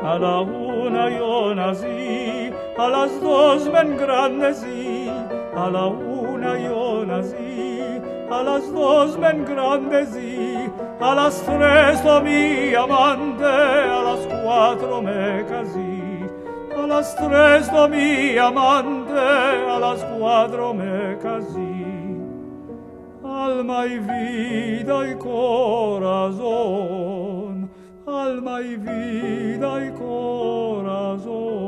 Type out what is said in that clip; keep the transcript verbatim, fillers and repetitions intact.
a la una yo nací, a las dos me engrandecí, a la una yo nací, a las dos me engrandecí, a las tres oh mi amante, a las cuatro me casí, a las tres oh mi amante, a las cuatro me casí. Alma y vida y corazón, alma y vida y corazón.